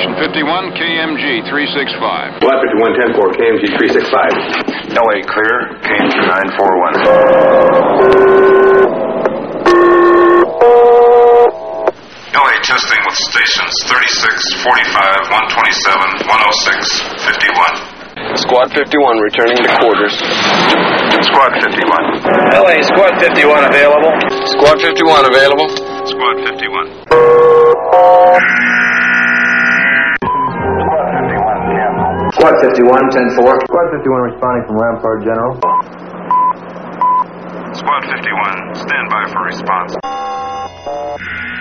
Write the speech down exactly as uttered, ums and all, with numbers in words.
fifty-one, K M G three six five. Squad fifty-one, ten four, K M G three six five. L A clear, K M G nine four one. L A testing with stations thirty-six, forty-five, one twenty-seven, one oh six, fifty-one. Squad fifty-one returning to quarters. Squad fifty-one. L A, Squad fifty-one available. Squad fifty-one available. Squad fifty-one. Squad fifty-one, ten four. Squad fifty-one responding from Rampart General. Squad fifty-one, stand by for response.